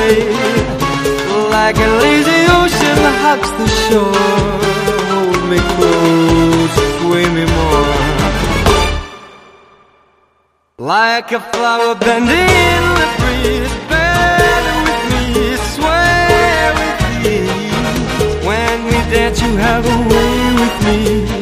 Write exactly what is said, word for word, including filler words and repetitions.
wave, like a lazy ocean hugs the shore. Hold me close, sway me more, like a flower bending in the breeze.